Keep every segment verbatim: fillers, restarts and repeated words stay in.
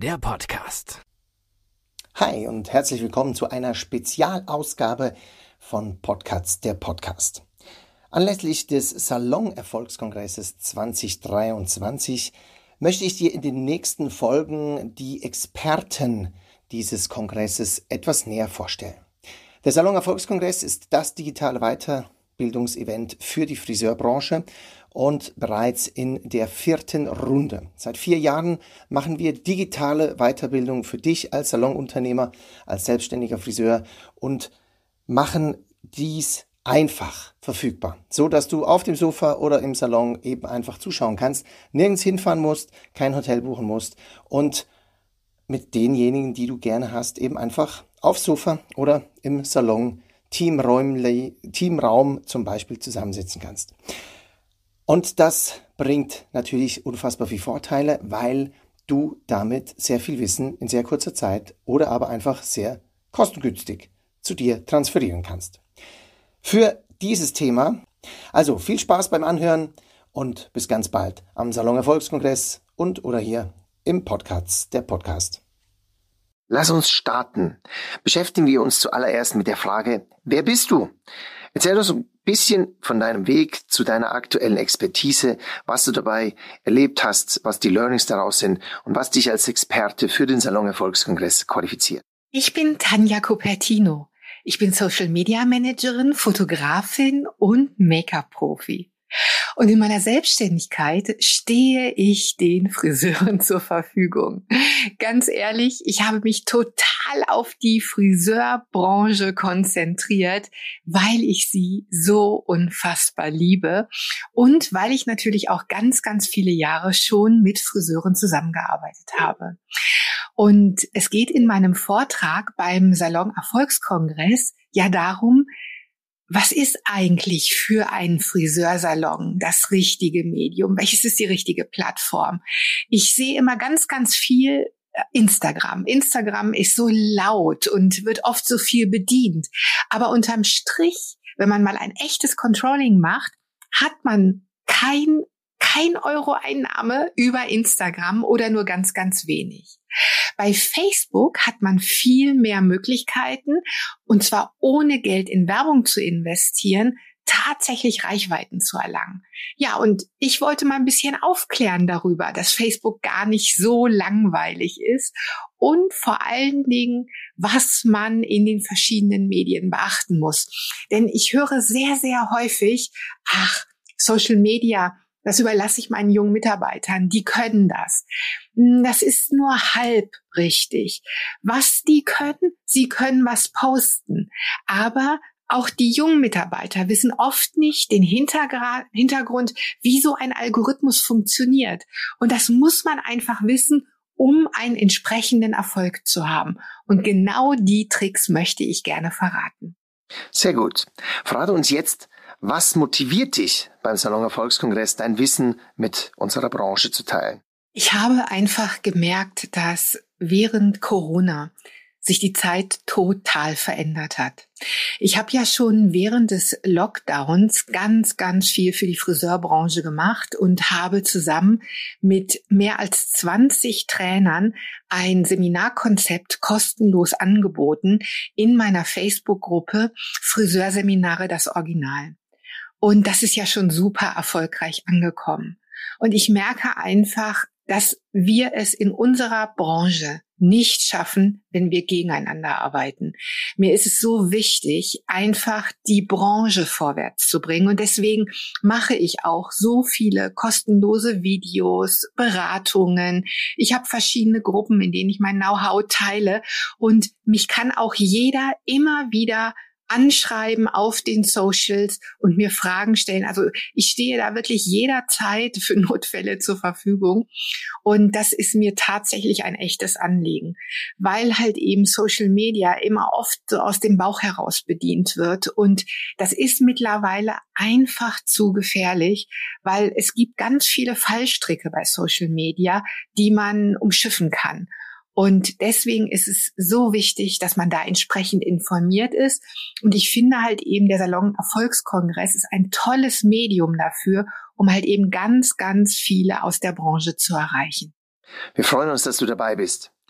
der Podcast. Hi und herzlich willkommen zu einer Spezialausgabe von Podcast, der Podcast. Anlässlich des Salon-Erfolgskongresses zwanzig dreiundzwanzig möchte ich dir in den nächsten Folgen die Experten dieses Kongresses etwas näher vorstellen. Der Salon-Erfolgskongress ist das digitale Weiterbildungsevent für die Friseurbranche und bereits in der vierten Runde. Seit vier Jahren machen wir digitale Weiterbildung für dich als Salonunternehmer, als selbstständiger Friseur und machen dies einfach verfügbar, so dass du auf dem Sofa oder im Salon eben einfach zuschauen kannst, nirgends hinfahren musst, kein Hotel buchen musst und mit denjenigen, die du gerne hast, eben einfach aufs Sofa oder im Salon Teamräumli, Teamraum zum Beispiel zusammensitzen kannst. Und das bringt natürlich unfassbar viele Vorteile, weil du damit sehr viel Wissen in sehr kurzer Zeit oder aber einfach sehr kostengünstig zu dir transferieren kannst. Für dieses Thema, also viel Spaß beim Anhören und bis ganz bald am Salon Erfolgskongress und oder hier im Podcast, der Podcast. Lass uns starten. Beschäftigen wir uns zuallererst mit der Frage, wer bist du? Erzähl uns ein bisschen von deinem Weg zu deiner aktuellen Expertise, was du dabei erlebt hast, was die Learnings daraus sind und was dich als Experte für den Salon Erfolgskongress qualifiziert. Ich bin Tanja Cupertino. Ich bin Social Media Managerin, Fotografin und Make-up-Profi. Und in meiner Selbstständigkeit stehe ich den Friseuren zur Verfügung. Ganz ehrlich, ich habe mich total auf die Friseurbranche konzentriert, weil ich sie so unfassbar liebe und weil ich natürlich auch ganz, ganz viele Jahre schon mit Friseuren zusammengearbeitet habe. Und es geht in meinem Vortrag beim Salon Erfolgskongress ja darum, was ist eigentlich für einen Friseursalon das richtige Medium? Welches ist die richtige Plattform? Ich sehe immer ganz, ganz viel Instagram. Instagram ist so laut und wird oft so viel bedient. Aber unterm Strich, wenn man mal ein echtes Controlling macht, hat man kein kein Euro Einnahme über Instagram oder nur ganz, ganz wenig. Bei Facebook hat man viel mehr Möglichkeiten, und zwar ohne Geld in Werbung zu investieren, tatsächlich Reichweiten zu erlangen. Ja, und ich wollte mal ein bisschen aufklären darüber, dass Facebook gar nicht so langweilig ist und vor allen Dingen, was man in den verschiedenen Medien beachten muss. Denn ich höre sehr, sehr häufig, ach, Social Media, das überlasse ich meinen jungen Mitarbeitern, die können das. Das ist nur halb richtig. Was die können, sie können was posten. Aber auch die jungen Mitarbeiter wissen oft nicht den Hintergra- Hintergrund, wie so ein Algorithmus funktioniert. Und das muss man einfach wissen, um einen entsprechenden Erfolg zu haben. Und genau die Tricks möchte ich gerne verraten. Sehr gut. Verrate uns jetzt, was motiviert dich beim Salon Erfolgskongress, dein Wissen mit unserer Branche zu teilen? Ich habe einfach gemerkt, dass während Corona sich die Zeit total verändert hat. Ich habe ja schon während des Lockdowns ganz, ganz viel für die Friseurbranche gemacht und habe zusammen mit mehr als zwanzig Trainern ein Seminarkonzept kostenlos angeboten in meiner Facebook-Gruppe Friseurseminare das Original. Und das ist ja schon super erfolgreich angekommen. Und ich merke einfach, dass wir es in unserer Branche nicht schaffen, wenn wir gegeneinander arbeiten. Mir ist es so wichtig, einfach die Branche vorwärts zu bringen. Und deswegen mache ich auch so viele kostenlose Videos, Beratungen. Ich habe verschiedene Gruppen, in denen ich mein Know-how teile. Und mich kann auch jeder immer wieder anschreiben auf den Socials und mir Fragen stellen. Also ich stehe da wirklich jederzeit für Notfälle zur Verfügung. Und das ist mir tatsächlich ein echtes Anliegen, weil halt eben Social Media immer oft so aus dem Bauch heraus bedient wird. Und das ist mittlerweile einfach zu gefährlich, weil es gibt ganz viele Fallstricke bei Social Media, die man umschiffen kann. Und deswegen ist es so wichtig, dass man da entsprechend informiert ist. Und ich finde halt eben, der Salon Erfolgskongress ist ein tolles Medium dafür, um halt eben ganz, ganz viele aus der Branche zu erreichen. Wir freuen uns, dass du dabei bist.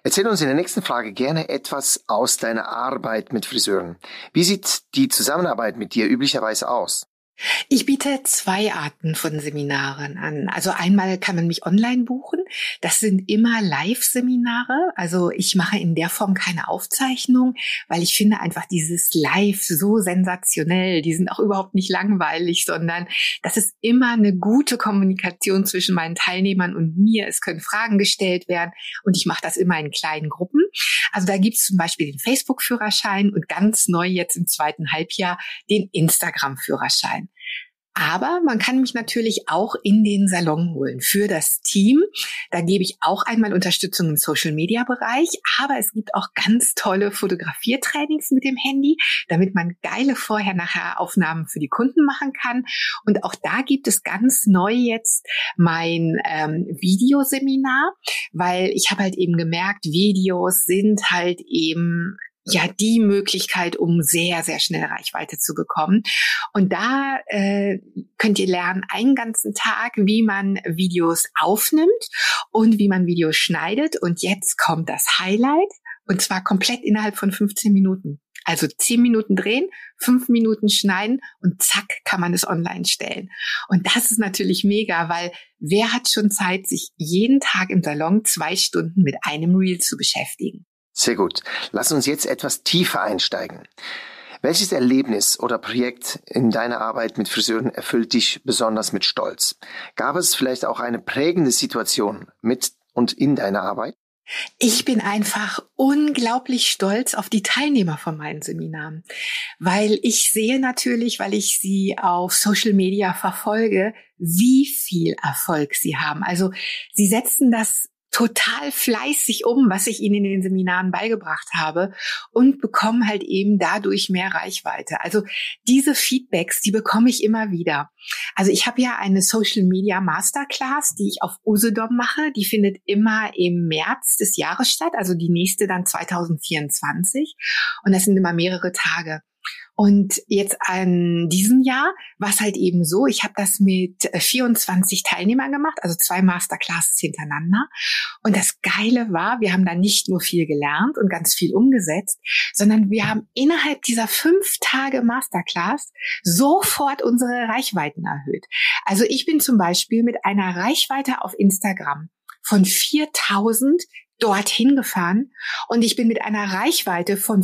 Erzähl uns in der nächsten Frage gerne etwas aus deiner Arbeit mit Friseuren. Wie sieht die Zusammenarbeit mit dir üblicherweise aus? Ich biete zwei Arten von Seminaren an. Also einmal kann man mich online buchen. Das sind immer Live-Seminare. Also ich mache in der Form keine Aufzeichnung, weil ich finde einfach dieses Live so sensationell. Die sind auch überhaupt nicht langweilig, sondern das ist immer eine gute Kommunikation zwischen meinen Teilnehmern und mir. Es können Fragen gestellt werden und ich mache das immer in kleinen Gruppen. Also da gibt es zum Beispiel den Facebook-Führerschein und ganz neu jetzt im zweiten Halbjahr den Instagram-Führerschein. Aber man kann mich natürlich auch in den Salon holen für das Team. Da gebe ich auch einmal Unterstützung im Social-Media-Bereich. Aber es gibt auch ganz tolle Fotografiertrainings mit dem Handy, damit man geile Vorher-Nachher-Aufnahmen für die Kunden machen kann. Und auch da gibt es ganz neu jetzt mein ähm, Videoseminar, weil ich habe halt eben gemerkt, Videos sind halt eben ja die Möglichkeit, um sehr, sehr schnell Reichweite zu bekommen. Und da äh, könnt ihr lernen, einen ganzen Tag, wie man Videos aufnimmt und wie man Videos schneidet. Und jetzt kommt das Highlight, und zwar komplett innerhalb von fünfzehn Minuten. Also zehn Minuten drehen, fünf Minuten schneiden und zack, kann man es online stellen. Und das ist natürlich mega, weil wer hat schon Zeit, sich jeden Tag im Salon zwei Stunden mit einem Reel zu beschäftigen? Sehr gut. Lass uns jetzt etwas tiefer einsteigen. Welches Erlebnis oder Projekt in deiner Arbeit mit Friseuren erfüllt dich besonders mit Stolz? Gab es vielleicht auch eine prägende Situation mit und in deiner Arbeit? Ich bin einfach unglaublich stolz auf die Teilnehmer von meinen Seminaren, weil ich sehe natürlich, weil ich sie auf Social Media verfolge, wie viel Erfolg sie haben. Also sie setzen das total fleißig um, was ich ihnen in den Seminaren beigebracht habe, und bekommen halt eben dadurch mehr Reichweite. Also diese Feedbacks, die bekomme ich immer wieder. Also ich habe ja eine Social Media Masterclass, die ich auf Usedom mache. Die findet immer im März des Jahres statt, also die nächste dann zwanzig vierundzwanzig. Und das sind immer mehrere Tage. Und jetzt an diesem Jahr war es halt eben so, ich habe das mit vierundzwanzig Teilnehmern gemacht, also zwei Masterclasses hintereinander. Und das Geile war, wir haben da nicht nur viel gelernt und ganz viel umgesetzt, sondern wir haben innerhalb dieser fünf Tage Masterclass sofort unsere Reichweiten erhöht. Also ich bin zum Beispiel mit einer Reichweite auf Instagram von viertausend dorthin gefahren und ich bin mit einer Reichweite von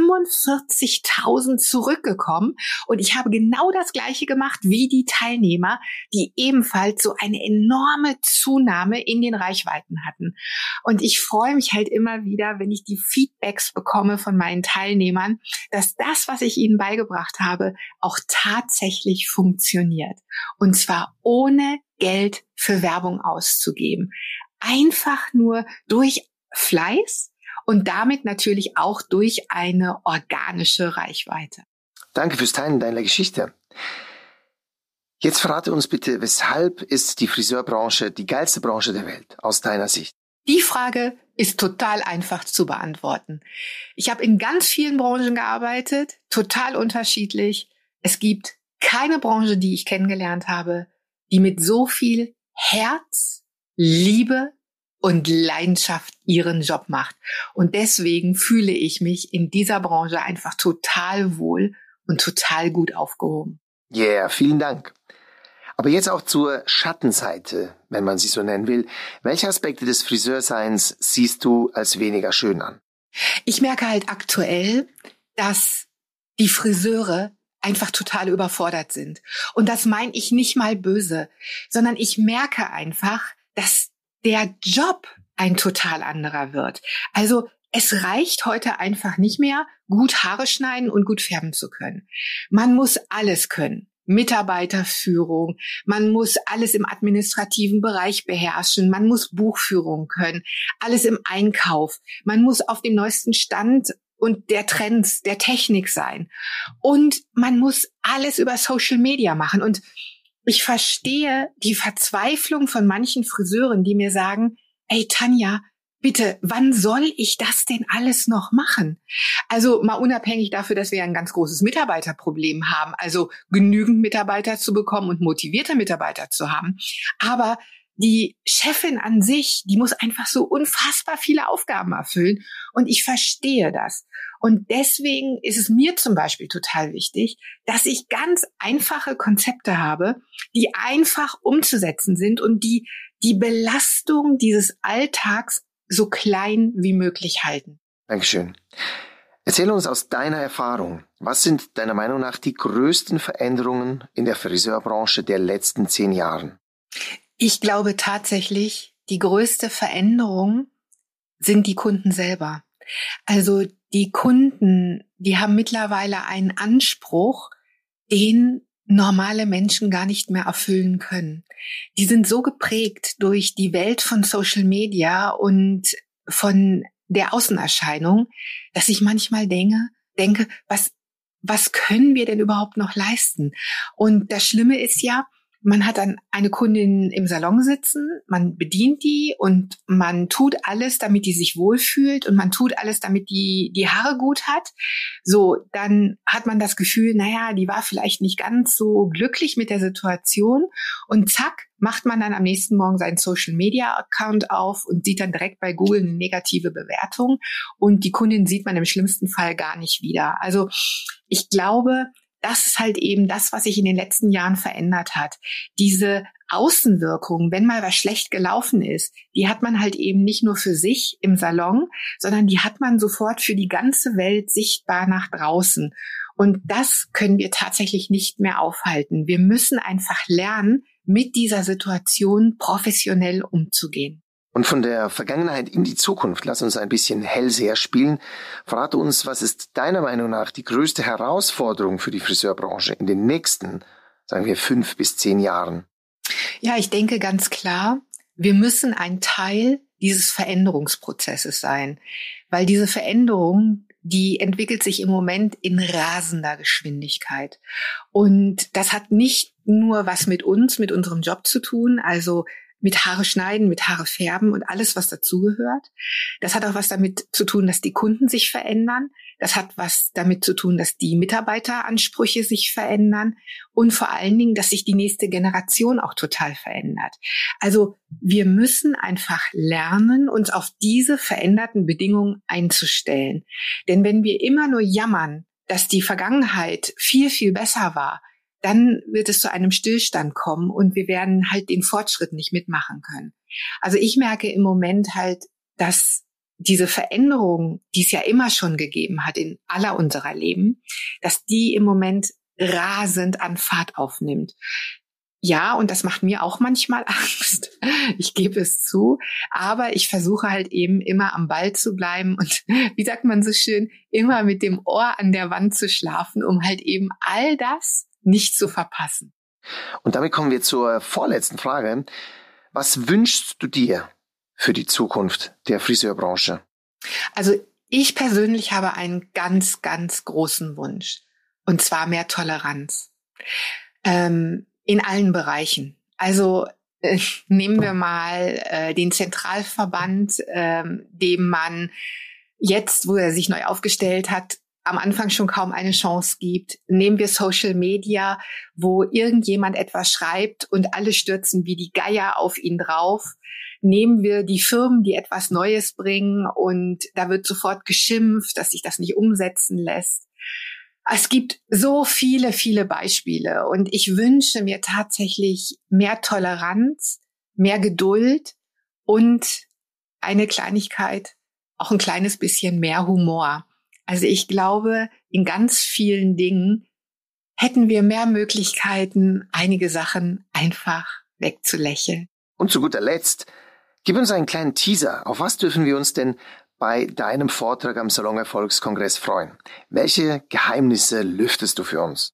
fünfundvierzigtausend zurückgekommen und ich habe genau das Gleiche gemacht wie die Teilnehmer, die ebenfalls so eine enorme Zunahme in den Reichweiten hatten. Und ich freue mich halt immer wieder, wenn ich die Feedbacks bekomme von meinen Teilnehmern, dass das, was ich ihnen beigebracht habe, auch tatsächlich funktioniert. Und zwar ohne Geld für Werbung auszugeben. Einfach nur durch Fleiß und damit natürlich auch durch eine organische Reichweite. Danke fürs Teilen deiner Geschichte. Jetzt verrate uns bitte, weshalb ist die Friseurbranche die geilste Branche der Welt aus deiner Sicht? Die Frage ist total einfach zu beantworten. Ich habe in ganz vielen Branchen gearbeitet, total unterschiedlich. Es gibt keine Branche, die ich kennengelernt habe, die mit so viel Herz, Liebe und Leidenschaft ihren Job macht. Und deswegen fühle ich mich in dieser Branche einfach total wohl und total gut aufgehoben. Yeah, vielen Dank. Aber jetzt auch zur Schattenseite, wenn man sie so nennen will. Welche Aspekte des Friseurseins siehst du als weniger schön an? Ich merke halt aktuell, dass die Friseure einfach total überfordert sind. Und das meine ich nicht mal böse, sondern ich merke einfach, dass der Job ein total anderer wird. Also es reicht heute einfach nicht mehr, gut Haare schneiden und gut färben zu können. Man muss alles können. Mitarbeiterführung, man muss alles im administrativen Bereich beherrschen, man muss Buchführung können, alles im Einkauf, man muss auf dem neuesten Stand und der Trends, der Technik sein. Und man muss alles über Social Media machen. Und ich verstehe die Verzweiflung von manchen Friseuren, die mir sagen, ey Tanja, bitte, wann soll ich das denn alles noch machen? Also mal unabhängig dafür, dass wir ein ganz großes Mitarbeiterproblem haben, also genügend Mitarbeiter zu bekommen und motivierte Mitarbeiter zu haben. Aber die Chefin an sich, die muss einfach so unfassbar viele Aufgaben erfüllen. Und ich verstehe das. Und deswegen ist es mir zum Beispiel total wichtig, dass ich ganz einfache Konzepte habe, die einfach umzusetzen sind und die die Belastung dieses Alltags so klein wie möglich halten. Dankeschön. Erzähl uns aus deiner Erfahrung, was sind deiner Meinung nach die größten Veränderungen in der Friseurbranche der letzten zehn Jahren? Ich glaube tatsächlich, die größte Veränderung sind die Kunden selber. Also die Kunden, die haben mittlerweile einen Anspruch, den normale Menschen gar nicht mehr erfüllen können. Die sind so geprägt durch die Welt von Social Media und von der Außenerscheinung, dass ich manchmal denke, denke, was, was können wir denn überhaupt noch leisten? Und das Schlimme ist ja, man hat dann eine Kundin im Salon sitzen, man bedient die und man tut alles, damit die sich wohlfühlt und man tut alles, damit die die Haare gut hat. So, dann hat man das Gefühl, naja, die war vielleicht nicht ganz so glücklich mit der Situation und zack, macht man dann am nächsten Morgen seinen Social-Media-Account auf und sieht dann direkt bei Google eine negative Bewertung und die Kundin sieht man im schlimmsten Fall gar nicht wieder. Also ich glaube, das ist halt eben das, was sich in den letzten Jahren verändert hat. Diese Außenwirkung, wenn mal was schlecht gelaufen ist, die hat man halt eben nicht nur für sich im Salon, sondern die hat man sofort für die ganze Welt sichtbar nach draußen. Und das können wir tatsächlich nicht mehr aufhalten. Wir müssen einfach lernen, mit dieser Situation professionell umzugehen. Und von der Vergangenheit in die Zukunft, lass uns ein bisschen Hellseher spielen. Verrate uns, was ist deiner Meinung nach die größte Herausforderung für die Friseurbranche in den nächsten, sagen wir, fünf bis zehn Jahren? Ja, ich denke ganz klar, wir müssen ein Teil dieses Veränderungsprozesses sein, weil diese Veränderung, die entwickelt sich im Moment in rasender Geschwindigkeit. Und das hat nicht nur was mit uns, mit unserem Job zu tun, also mit Haare schneiden, mit Haare färben und alles, was dazugehört. Das hat auch was damit zu tun, dass die Kunden sich verändern. Das hat was damit zu tun, dass die Mitarbeiteransprüche sich verändern und vor allen Dingen, dass sich die nächste Generation auch total verändert. Also wir müssen einfach lernen, uns auf diese veränderten Bedingungen einzustellen. Denn wenn wir immer nur jammern, dass die Vergangenheit viel, viel besser war, dann wird es zu einem Stillstand kommen und wir werden halt den Fortschritt nicht mitmachen können. Also ich merke im Moment halt, dass diese Veränderung, die es ja immer schon gegeben hat in aller unserer Leben, dass die im Moment rasend an Fahrt aufnimmt. Ja, und das macht mir auch manchmal Angst. Ich gebe es zu. Aber ich versuche halt eben immer am Ball zu bleiben und, wie sagt man so schön, immer mit dem Ohr an der Wand zu schlafen, um halt eben all das nicht zu verpassen. Und damit kommen wir zur vorletzten Frage. Was wünschst du dir für die Zukunft der Friseurbranche? Also ich persönlich habe einen ganz, ganz großen Wunsch. Und zwar mehr Toleranz. Ähm, in allen Bereichen. Also äh, nehmen wir mal äh, den Zentralverband, äh, dem man jetzt, wo er sich neu aufgestellt hat, am Anfang schon kaum eine Chance gibt. Nehmen wir Social Media, wo irgendjemand etwas schreibt und alle stürzen wie die Geier auf ihn drauf. Nehmen wir die Firmen, die etwas Neues bringen und da wird sofort geschimpft, dass sich das nicht umsetzen lässt. Es gibt so viele, viele Beispiele und ich wünsche mir tatsächlich mehr Toleranz, mehr Geduld und eine Kleinigkeit, auch ein kleines bisschen mehr Humor. Also ich glaube, in ganz vielen Dingen hätten wir mehr Möglichkeiten, einige Sachen einfach wegzulächeln. Und zu guter Letzt, gib uns einen kleinen Teaser. Auf was dürfen wir uns denn bei deinem Vortrag am Salon Erfolgskongress freuen? Welche Geheimnisse lüftest du für uns?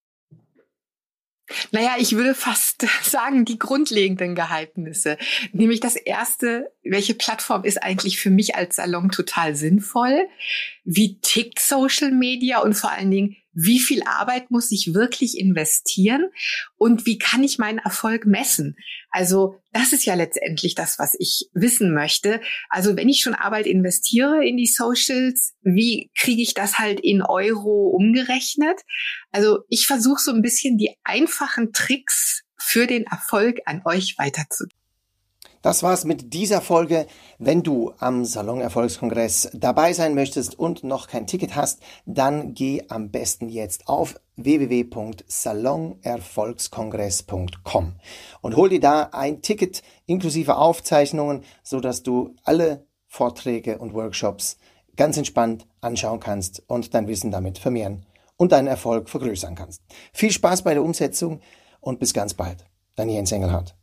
Naja, ich würde fast sagen, die grundlegenden Geheimnisse. Nämlich das erste, welche Plattform ist eigentlich für mich als Salon total sinnvoll? Wie tickt Social Media und vor allen Dingen, wie viel Arbeit muss ich wirklich investieren? Und wie kann ich meinen Erfolg messen? Also das ist ja letztendlich das, was ich wissen möchte. Also wenn ich schon Arbeit investiere in die Socials, wie kriege ich das halt in Euro umgerechnet? Also ich versuche so ein bisschen die einfachen Tricks für den Erfolg an euch weiterzugeben. Das war's mit dieser Folge. Wenn du am Salon Erfolgskongress dabei sein möchtest und noch kein Ticket hast, dann geh am besten jetzt auf w w w punkt salon erfolgskongress punkt com und hol dir da ein Ticket inklusive Aufzeichnungen, sodass du alle Vorträge und Workshops ganz entspannt anschauen kannst und dein Wissen damit vermehren und deinen Erfolg vergrößern kannst. Viel Spaß bei der Umsetzung und bis ganz bald. Dein Jens Engelhardt.